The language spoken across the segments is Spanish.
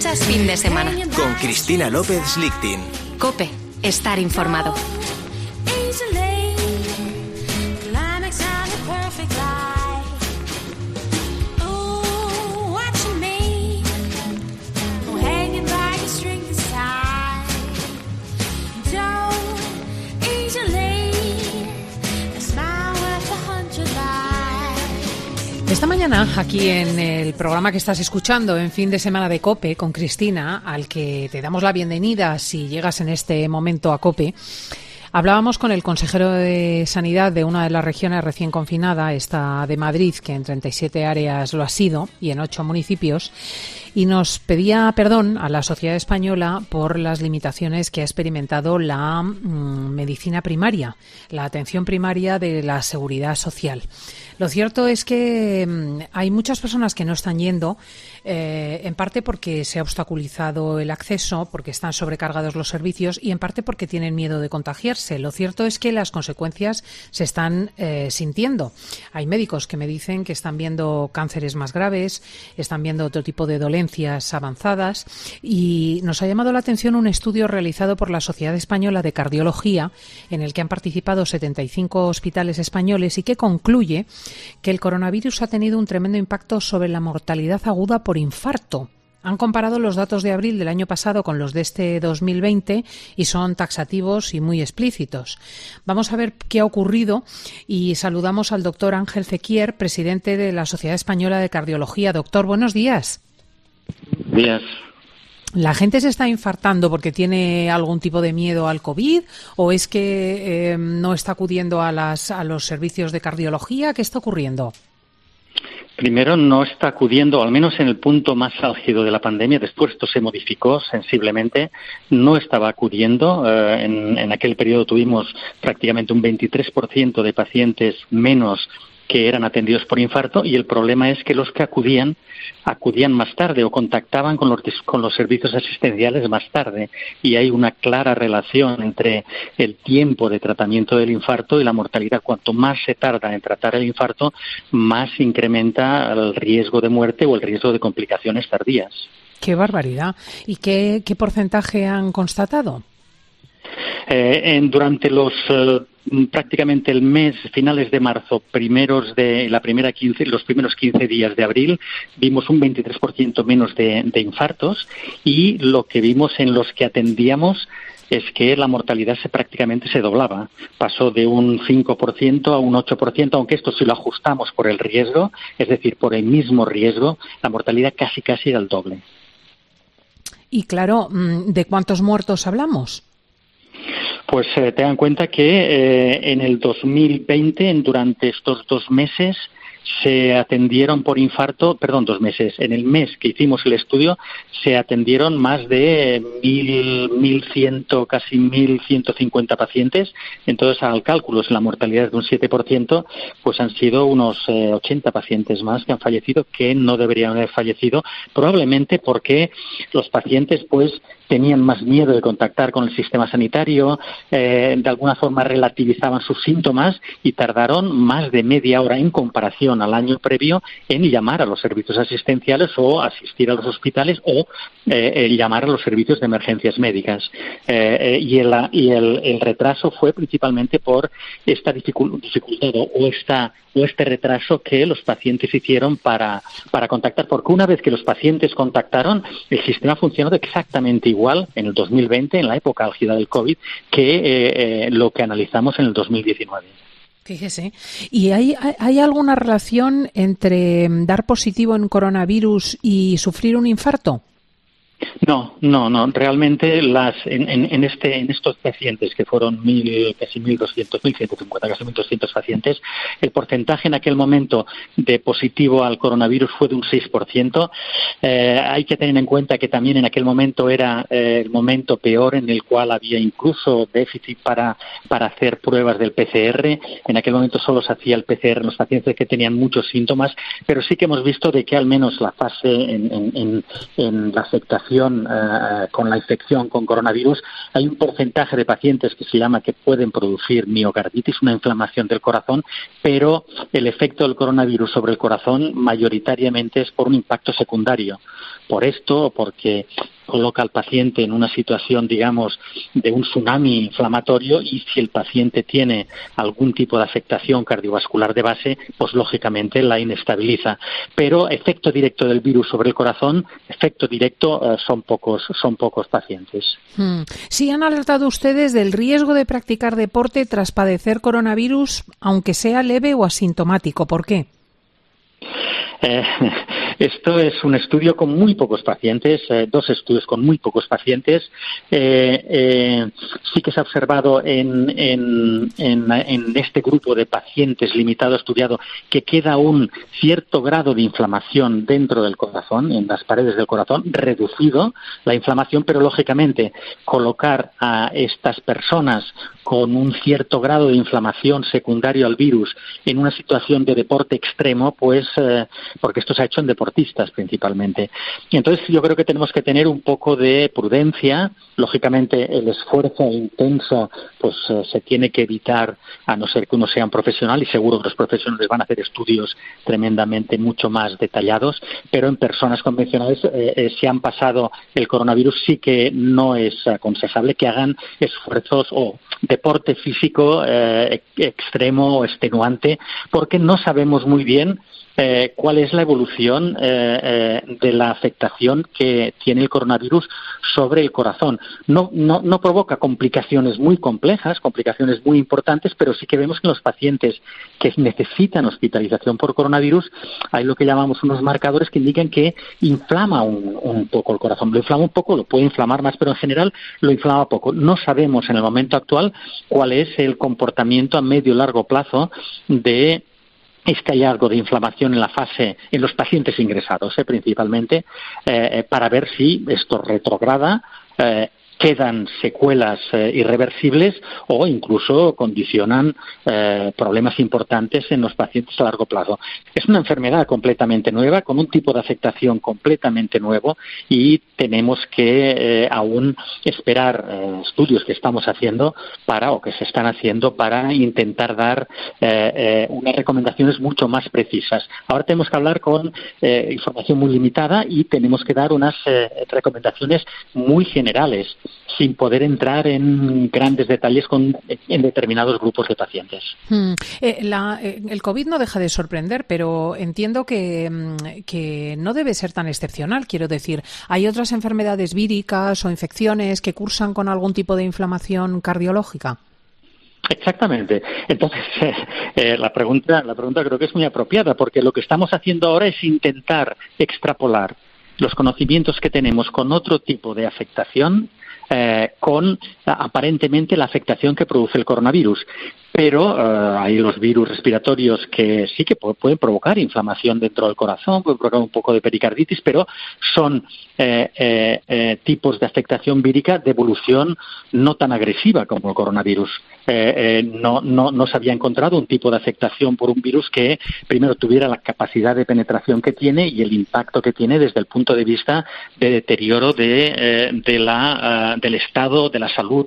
Escuchas Fin de Semana. Con Cristina López Lichting. COPE. Estar informado. Esta mañana, aquí en el programa que estás escuchando, en Fin de Semana de COPE, con Cristina, al que te damos la bienvenida si llegas en este momento a COPE, hablábamos con el consejero de Sanidad de una de las regiones recién confinada, esta de Madrid, que en 37 áreas lo ha sido, y en 8 municipios, y nos pedía perdón a la sociedad española por las limitaciones que ha experimentado la medicina primaria, la atención primaria de la seguridad social. Lo cierto es que hay muchas personas que no están yendo, en parte porque se ha obstaculizado el acceso, porque están sobrecargados los servicios y en parte porque tienen miedo de contagiarse. Lo cierto es que las consecuencias se están sintiendo. Hay médicos que me dicen que están viendo cánceres más graves, están viendo otro tipo de dolencias avanzadas, y nos ha llamado la atención un estudio realizado por la Sociedad Española de Cardiología, en el que han participado 75 hospitales españoles y que concluye que el coronavirus ha tenido un tremendo impacto sobre la mortalidad aguda por infarto. Han comparado los datos de abril del año pasado con los de este 2020 y son taxativos y muy explícitos. Vamos a ver qué ha ocurrido y saludamos al doctor Ángel Cequier, presidente de la Sociedad Española de Cardiología. Doctor, buenos días. Días. ¿La gente se está infartando porque tiene algún tipo de miedo al COVID o es que no está acudiendo a los servicios de cardiología? ¿Qué está ocurriendo? Primero, no está acudiendo, al menos en el punto más álgido de la pandemia. Después esto se modificó sensiblemente. No estaba acudiendo. En aquel periodo tuvimos prácticamente un 23% de pacientes menos que eran atendidos por infarto, y el problema es que los que acudían más tarde o contactaban con los servicios asistenciales más tarde, y hay una clara relación entre el tiempo de tratamiento del infarto y la mortalidad. Cuanto más se tarda en tratar el infarto, más incrementa el riesgo de muerte o el riesgo de complicaciones tardías. ¡Qué barbaridad! ¿Y qué porcentaje han constatado? Durante los prácticamente el mes, finales de marzo, los primeros 15 días de abril, vimos un 23% menos de infartos, y lo que vimos en los que atendíamos es que la mortalidad prácticamente se doblaba. Pasó de un 5% a un 8%, aunque esto si lo ajustamos por el riesgo, es decir, por el mismo riesgo, la mortalidad casi era el doble. Y claro, ¿de cuántos muertos hablamos? Pues tengan en cuenta que en el 2020, durante estos 2 meses, se atendieron por infarto, 2 meses, en el mes que hicimos el estudio, se atendieron más de 1.100, casi 1.150 pacientes. Entonces, al cálculo, la mortalidad es de un 7%, pues han sido unos 80 pacientes más que han fallecido, que no deberían haber fallecido, probablemente porque los pacientes, pues, tenían más miedo de contactar con el sistema sanitario, de alguna forma relativizaban sus síntomas y tardaron más de media hora en comparación al año previo en llamar a los servicios asistenciales o asistir a los hospitales o llamar a los servicios de emergencias médicas. Y el retraso fue principalmente por esta dificultad o este retraso que los pacientes hicieron para contactar, porque una vez que los pacientes contactaron, el sistema funcionó exactamente igual en el 2020, en la época álgida del COVID, que lo que analizamos en el 2019. Fíjese. ¿Y hay alguna relación entre dar positivo en coronavirus y sufrir un infarto? No. Realmente en estos pacientes, que fueron casi 1.200, 1.150, casi 1.200 pacientes, el porcentaje en aquel momento de positivo al coronavirus fue de un 6%. Hay que tener en cuenta que también en aquel momento era el momento peor, en el cual había incluso déficit para hacer pruebas del PCR. En aquel momento solo se hacía el PCR en los pacientes que tenían muchos síntomas, pero sí que hemos visto de que al menos la fase en la afectación relación con la infección con coronavirus, hay un porcentaje de pacientes que pueden producir miocarditis, una inflamación del corazón, pero el efecto del coronavirus sobre el corazón mayoritariamente es por un impacto secundario. Por esto, porque coloca al paciente en una situación, digamos, de un tsunami inflamatorio, y si el paciente tiene algún tipo de afectación cardiovascular de base, pues lógicamente la inestabiliza. Pero efecto directo del virus sobre el corazón, efecto directo, son pocos pacientes. Sí, han alertado ustedes del riesgo de practicar deporte tras padecer coronavirus, aunque sea leve o asintomático. ¿Por qué? Esto es un estudio con muy pocos pacientes, 2 estudios con muy pocos pacientes. Sí que se ha observado en este grupo de pacientes limitado estudiado que queda un cierto grado de inflamación dentro del corazón, en las paredes del corazón, reducido la inflamación, pero lógicamente colocar a estas personas con un cierto grado de inflamación secundario al virus en una situación de deporte extremo, pues porque esto se ha hecho en deportistas principalmente. Y entonces yo creo que tenemos que tener un poco de prudencia. Lógicamente el esfuerzo intenso pues se tiene que evitar, a no ser que uno sea un profesional, y seguro que los profesionales van a hacer estudios tremendamente mucho más detallados, pero en personas convencionales si han pasado el coronavirus sí que no es aconsejable que hagan esfuerzos o deporte físico extremo o extenuante, porque no sabemos muy bien cuál es la evolución de la afectación que tiene el coronavirus sobre el corazón. No provoca complicaciones muy complejas, complicaciones muy importantes, pero sí que vemos que en los pacientes que necesitan hospitalización por coronavirus hay lo que llamamos unos marcadores que indican que inflama un poco el corazón. Lo inflama un poco, lo puede inflamar más, pero en general lo inflama poco. No sabemos en el momento actual cuál es el comportamiento a medio y largo plazo de este hallazgo de inflamación en los pacientes ingresados, principalmente, para ver si esto retrograda, quedan secuelas irreversibles o incluso condicionan problemas importantes en los pacientes a largo plazo. Es una enfermedad completamente nueva, con un tipo de afectación completamente nuevo, y tenemos que aún esperar estudios que estamos haciendo que se están haciendo para intentar dar unas recomendaciones mucho más precisas. Ahora tenemos que hablar con información muy limitada y tenemos que dar unas recomendaciones muy generales, sin poder entrar en grandes detalles en determinados grupos de pacientes. El COVID no deja de sorprender, pero entiendo que no debe ser tan excepcional. Quiero decir, ¿hay otras enfermedades víricas o infecciones que cursan con algún tipo de inflamación cardiológica? Exactamente. Entonces, la pregunta creo que es muy apropiada, porque lo que estamos haciendo ahora es intentar extrapolar los conocimientos que tenemos con otro tipo de afectación con aparentemente la afectación que produce el coronavirus. Pero hay los virus respiratorios que sí que pueden provocar inflamación dentro del corazón, pueden provocar un poco de pericarditis, pero son tipos de afectación vírica de evolución no tan agresiva como el coronavirus. No se había encontrado un tipo de afectación por un virus que primero tuviera la capacidad de penetración que tiene y el impacto que tiene desde el punto de vista de deterioro del estado de la salud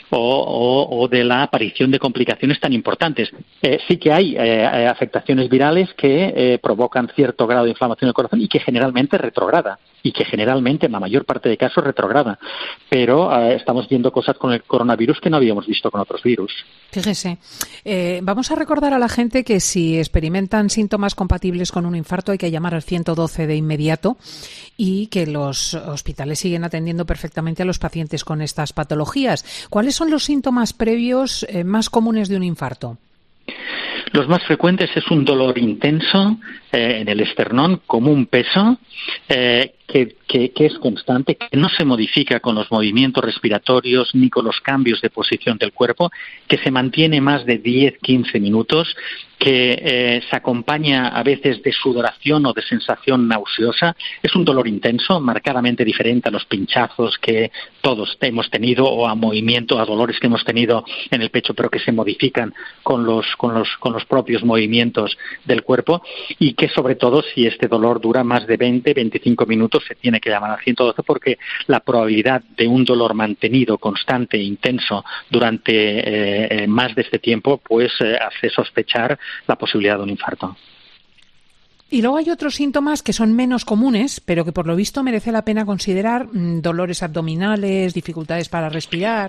o de la aparición de complicaciones tan importantes. Sí que hay afectaciones virales que provocan cierto grado de inflamación del corazón y que generalmente retrograda, y que generalmente en la mayor parte de casos retrograda, pero estamos viendo cosas con el coronavirus que no habíamos visto con otros virus. Fíjese, vamos a recordar a la gente que si experimentan síntomas compatibles con un infarto hay que llamar al 112 de inmediato, y que los hospitales siguen atendiendo perfectamente a los pacientes con estas patologías. ¿Cuáles son los síntomas previos más comunes de un infarto? Los más frecuentes es un dolor intenso en el esternón, como un peso, que es constante, que no se modifica con los movimientos respiratorios ni con los cambios de posición del cuerpo, que se mantiene más de 10-15 minutos, que se acompaña a veces de sudoración o de sensación nauseosa. Es un dolor intenso, marcadamente diferente a los pinchazos que todos hemos tenido o a dolores que hemos tenido en el pecho, pero que se modifican con los propios movimientos del cuerpo, y que que sobre todo si este dolor dura más de 20-25 minutos se tiene que llamar al 112 porque la probabilidad de un dolor mantenido, constante e intenso durante más de este tiempo pues hace sospechar la posibilidad de un infarto. Y luego hay otros síntomas que son menos comunes, pero que por lo visto merece la pena considerar: dolores abdominales, dificultades para respirar.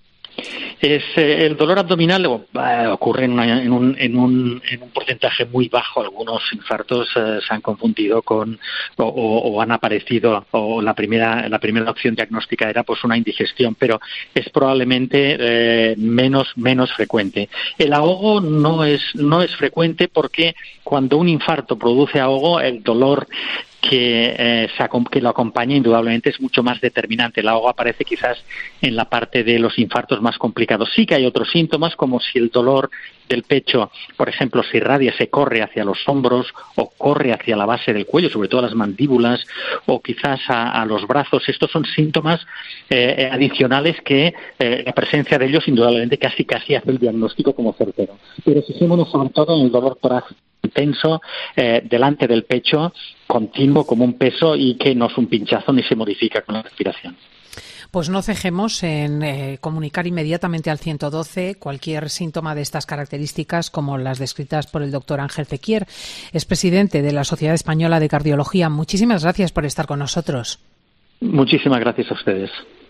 El dolor abdominal ocurre en un porcentaje muy bajo. Algunos infartos se han confundido con o han aparecido, o la primera opción diagnóstica era pues una indigestión, pero es probablemente menos frecuente. El ahogo no es frecuente porque cuando un infarto produce ahogo, el dolor que lo acompaña indudablemente es mucho más determinante. El ahogo aparece quizás en la parte de los infartos más complicados. Sí que hay otros síntomas, como si el dolor del pecho, por ejemplo, se irradia, se corre hacia los hombros o corre hacia la base del cuello, sobre todo a las mandíbulas o quizás a los brazos. Estos son síntomas adicionales que la presencia de ellos indudablemente casi hace el diagnóstico como certero. Pero fijémonos sobre todo en el dolor torácico intenso delante del pecho, continuo como un peso y que no es un pinchazo ni se modifica con la respiración. Pues no cejemos en comunicar inmediatamente al 112 cualquier síntoma de estas características, como las descritas por el doctor Ángel Cequier, es presidente de la Sociedad Española de Cardiología. Muchísimas gracias por estar con nosotros. Muchísimas gracias a ustedes.